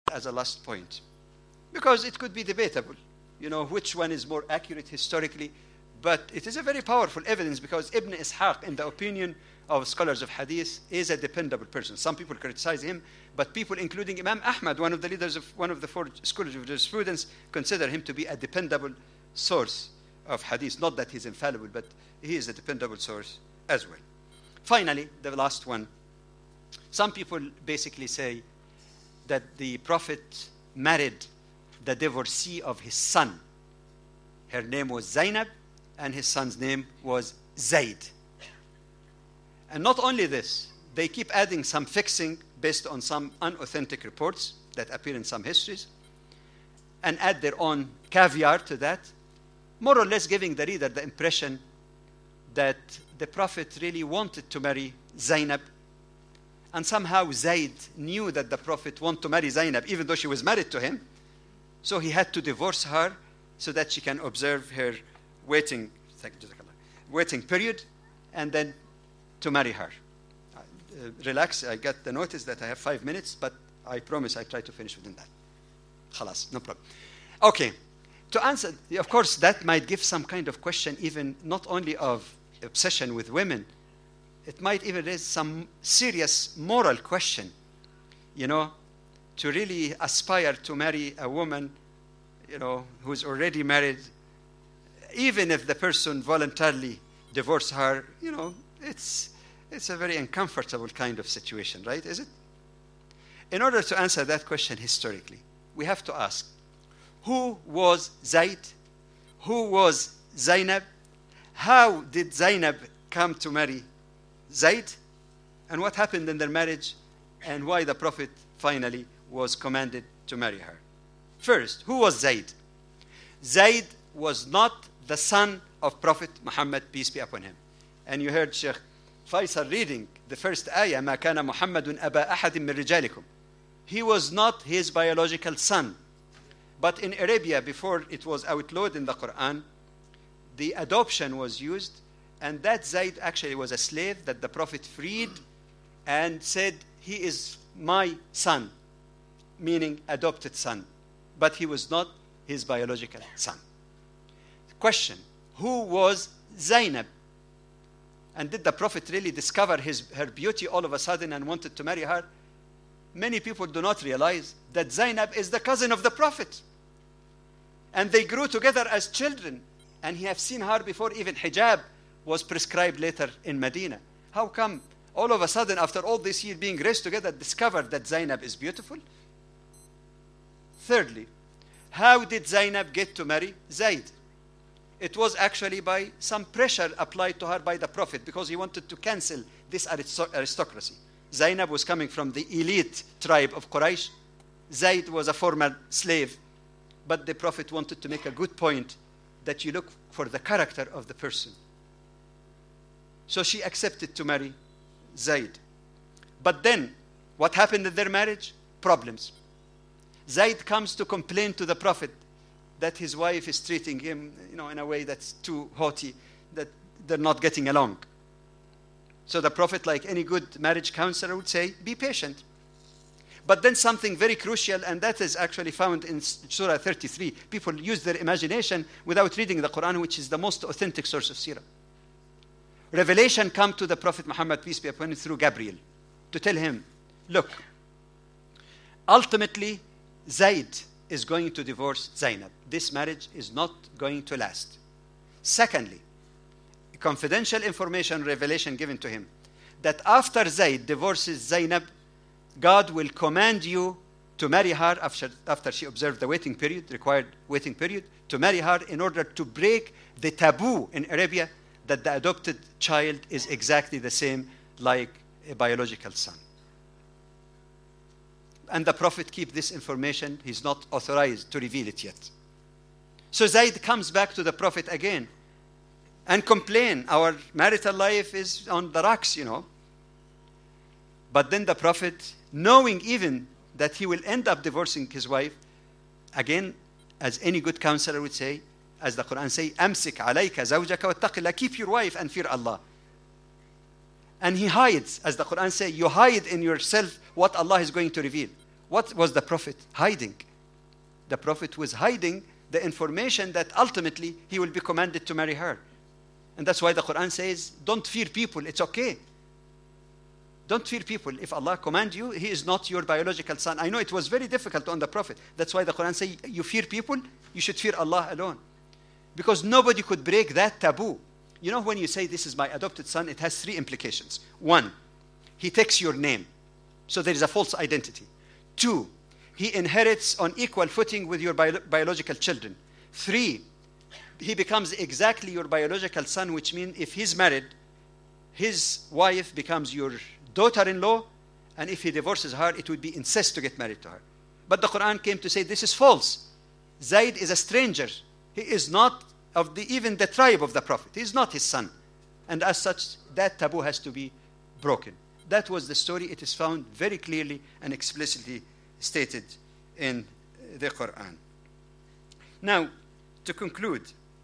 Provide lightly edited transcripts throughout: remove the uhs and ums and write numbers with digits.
as a last point, because it could be debatable, which one is more accurate historically, but it is a very powerful evidence because Ibn Ishaq, in the opinion of scholars of hadith, is a dependable person. Some people criticize him, but people, including Imam Ahmad, one of the leaders of one of the four scholars of jurisprudence, consider him to be a dependable source of hadith. Not that he's infallible, but he is a dependable source as well. Finally, the last one. Some people basically say that the Prophet married the divorcee of his son. Her name was Zainab, and his son's name was Zayd. And not only this, they keep adding some fixing based on some unauthentic reports that appear in some histories, and add their own caveat to that, more or less giving the reader the impression that the Prophet really wanted to marry Zainab, and somehow Zayd knew that the Prophet wanted to marry Zainab even though she was married to him, so he had to divorce her so that she can observe her waiting period and then to marry her. Relax, I got the notice that I have 5 minutes, but I promise I try to finish within that. Khalas, no problem. Okay, to answer, of course, that might give some kind of question, even not only of obsession with women, it might even raise some serious moral question, to really aspire to marry a woman, who's already married, even if the person voluntarily divorced her, it's a very uncomfortable kind of situation, right? Is it? In order to answer that question historically, we have to ask, who was Zayd? Who was Zainab? How did Zainab come to marry Zayd? And what happened in their marriage? And why the Prophet finally was commanded to marry her? First, who was Zayd? Zayd was not the son of Prophet Muhammad, peace be upon him. And you heard Sheikh Faisal reading the first ayah, مَا كَانَ مُحَمَّدٌ أَبَا أَحَدٍ مِّن رِجَالِكُمْ. He was not his biological son. But in Arabia, before it was outlawed in the Quran, the adoption was used, and that Zayd actually was a slave that the Prophet freed and said, he is my son, meaning adopted son. But he was not his biological son. Question, who was Zainab? And did the Prophet really discover her beauty all of a sudden and wanted to marry her? Many people do not realize that Zainab is the cousin of the Prophet. And they grew together as children. And he have seen her before even hijab was prescribed later in Medina. How come all of a sudden, after all this years being raised together, discovered that Zainab is beautiful? Thirdly, how did Zainab get to marry Zayd? It was actually by some pressure applied to her by the Prophet, because he wanted to cancel this aristocracy. Zainab was coming from the elite tribe of Quraysh. Zayd was a former slave. But the Prophet wanted to make a good point that you look for the character of the person. So she accepted to marry Zayd. But then, what happened in their marriage? Problems. Zayd comes to complain to the Prophet that his wife is treating him, in a way that's too haughty, that they're not getting along. So the Prophet, like any good marriage counselor, would say, be patient. But then something very crucial, and that is actually found in Surah 33. People use their imagination without reading the Quran, which is the most authentic source of seerah. Revelation come to the Prophet Muhammad, peace be upon him, through Gabriel, to tell him, look, ultimately, Zayd is going to divorce Zainab. This marriage is not going to last. Secondly, confidential information, revelation given to him, that after Zayd divorces Zainab, God will command you to marry her after she observed the waiting period, required waiting period, to marry her in order to break the taboo in Arabia that the adopted child is exactly the same like a biological son. And the Prophet keeps this information. He's not authorized to reveal it yet. So Zayd comes back to the Prophet again and complain, our marital life is on the rocks, But then the Prophet, knowing even that he will end up divorcing his wife, again, as any good counselor would say, as the Quran says, أَمْسِكْ عَلَيْكَ زَوْجَكَ وَاتَّقِ اللَّهَ. Keep your wife and fear Allah. And he hides, as the Quran says, you hide in yourself what Allah is going to reveal. What was the Prophet hiding? The Prophet was hiding the information that ultimately he will be commanded to marry her. And that's why the Quran says, don't fear people, it's okay. Don't fear people. If Allah commands you, he is not your biological son. I know it was very difficult on the Prophet. That's why the Quran says, you fear people, you should fear Allah alone. Because nobody could break that taboo. You know, when you say this is my adopted son, it has three implications. One, he takes your name, so there is a false identity. Two, he inherits on equal footing with your biological children. Three, he becomes exactly your biological son, which means if he's married, his wife becomes your daughter-in-law, and if he divorces her, it would be incest to get married to her. But the Quran came to say this is false. Zayd is a stranger. He is not of even the tribe of the Prophet. He is not his son. And as such, that taboo has to be broken. That was the story. It is found very clearly and explicitly stated in the Quran. Now, to conclude,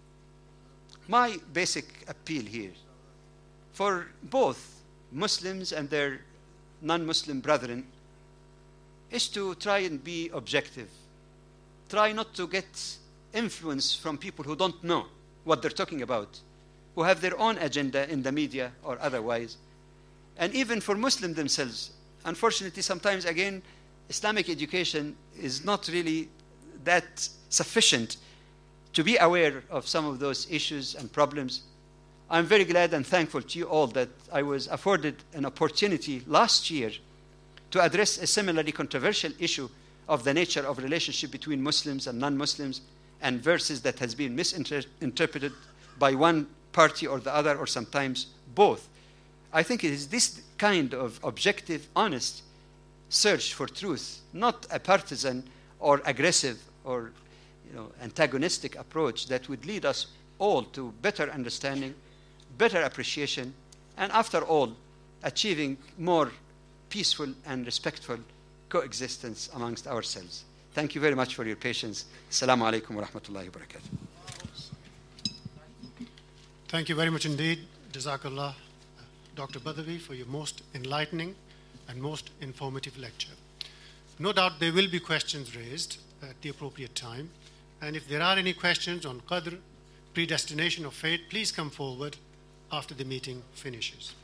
my basic appeal here for both Muslims and their non-Muslim brethren is to try and be objective. Try not to get influence from people who don't know what they're talking about, who have their own agenda in the media or otherwise. And even for Muslims themselves, unfortunately, sometimes again, Islamic education is not really that sufficient to be aware of some of those issues and problems. I'm very glad and thankful to you all that I was afforded an opportunity last year to address a similarly controversial issue of the nature of relationship between Muslims and non-Muslims, and verses that has been misinterpreted by one party or the other, or sometimes both. I think it is this kind of objective, honest search for truth, not a partisan or aggressive or antagonistic approach, that would lead us all to better understanding, better appreciation, and after all, achieving more peaceful and respectful coexistence amongst ourselves. Thank you very much for your patience. Assalamu alaikum wa rahmatullahi wa barakatuh. Thank you very much indeed, Jazakallah, Dr. Badawi, for your most enlightening and most informative lecture. No doubt there will be questions raised at the appropriate time. And if there are any questions on Qadr, predestination of fate, please come forward after the meeting finishes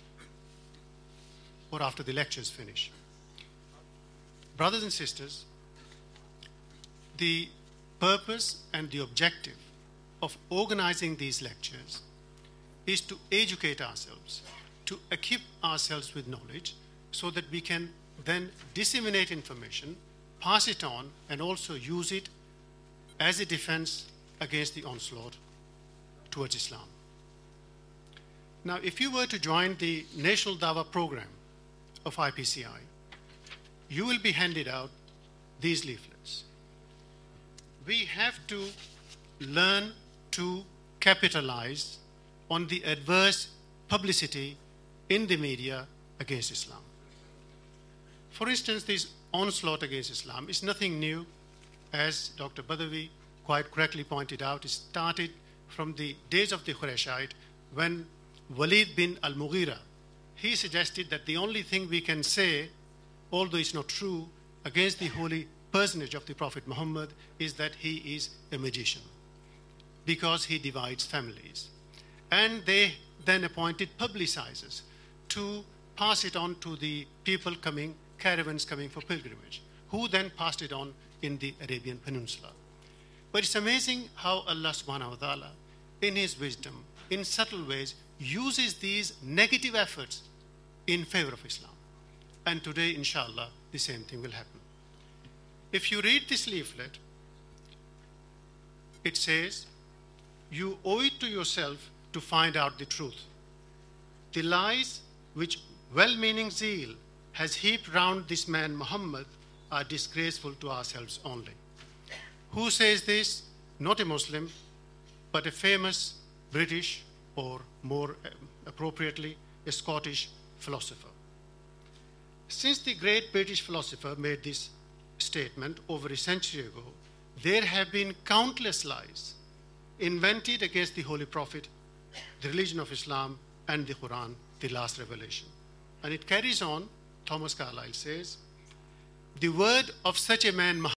or after the lectures finish. Brothers and sisters, the purpose and the objective of organizing these lectures is to educate ourselves, to equip ourselves with knowledge so that we can then disseminate information, pass it on, and also use it as a defense against the onslaught towards Islam. Now, if you were to join the National Dawah program of IPCI, you will be handed out these leaflets. We have to learn to capitalize on the adverse publicity in the media against Islam. For instance, this onslaught against Islam is nothing new. As Dr. Badawi quite correctly pointed out, it started from the days of the Qurayshite when Walid bin al-Mughira, he suggested that the only thing we can say, although it's not true, against the holy personage of the Prophet Muhammad is that he is a magician because he divides families. And they then appointed publicizers to pass it on to the people coming, caravans coming for pilgrimage, who then passed it on in the Arabian Peninsula. But it's amazing how Allah subhanahu wa ta'ala, in his wisdom, in subtle ways, uses these negative efforts in favor of Islam. And today, inshallah, the same thing will happen. If you read this leaflet, it says, you owe it to yourself to find out the truth. The lies which well-meaning zeal has heaped round this man Muhammad are disgraceful to ourselves only. Who says this? Not a Muslim, but a famous British, or more appropriately, a Scottish philosopher. Since the great British philosopher made this statement over a century ago, there have been countless lies invented against the Holy Prophet, the religion of Islam, and the Quran, the last revelation. And it carries on. Thomas Carlyle says, the word of such a man